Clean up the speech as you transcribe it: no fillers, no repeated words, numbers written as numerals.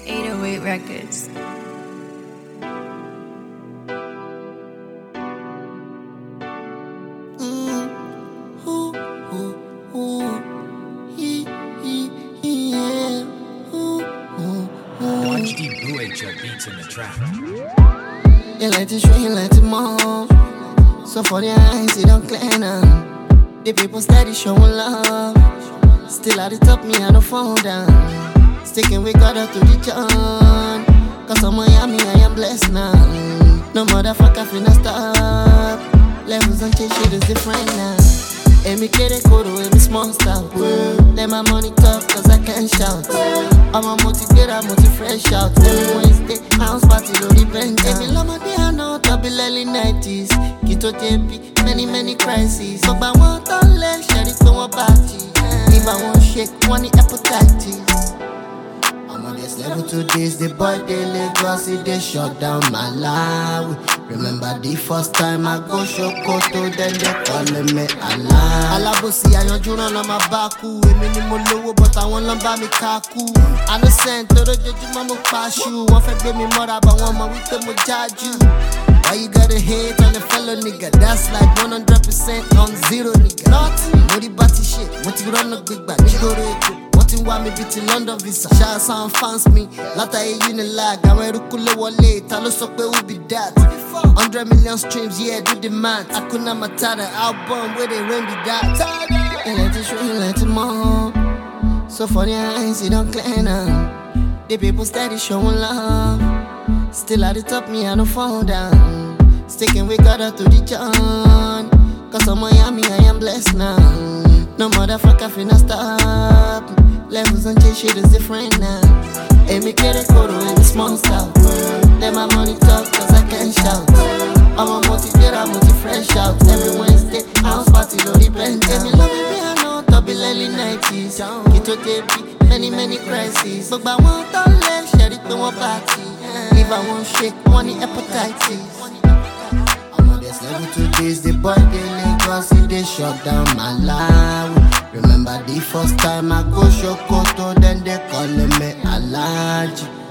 808 Records. Watch the Blue H.O. beats in the trap. You like to show, you like to move. So for the eyes, you don't clear now. The people steady showing love. Still at the top, me, I don't fall down. Sticking with God up to the John. Cause I'm Miami, I am blessed now. No motherfucker finna stop. Levels and change, shit is different now. And me get a code with me small style. Let my money talk cause I can't shout. I'm a motivator, I'm fresh out. Every Wednesday, house party, load the bench. Every lama day I know, double early 90s. Kito JP, many crises. So I want to let share it to my party. If I want shake, want the hepatitis. I'm on this level to this, the boy they Lagos, they shut down my life. Remember the first time I go Shokoto, then they calling me Allah. Alabosi ayanjuna na mabaku. Emi ni mo lowo but I want lamba mi kaku. I no send to the judge mo pashu. One fe be me mother but one ma wite mo jaju. Why you gotta hate on the fellow nigga? That's like 100% on zero nigga. Nothing, no the batty shit. Want to run a big back, nigga go. Why me beat London visa? Shout some fans me. Lata a unilag. I wear Rukule Wale. Talo Sokwe will be that. 100 million streams, yeah, do the math. Akuna Matata album where they rain be that. You like to show, you like to move. So for the eyes, you don't clear now. The people steady showing love. Still at the top, me, I don't fall down. Sticking with God up to the John. Cause I'm Miami, I am blessed now. No motherfucker finna stop. Levels and change, shit is different now. And me get a code in the small style. Let my money talk cause I can't shout. I'm a motivator, I'm fresh out. Every Wednesday, house party, load the bench. And me love it, me I know, double early 90s. Kito JP, many crises. But I want to let share it to my party. If I want shake, want the hepatitis. I'm on this level to this, the boy they Lagos, they shut down my life. Remember the first time I go Shokoto, then they calling me Alaji.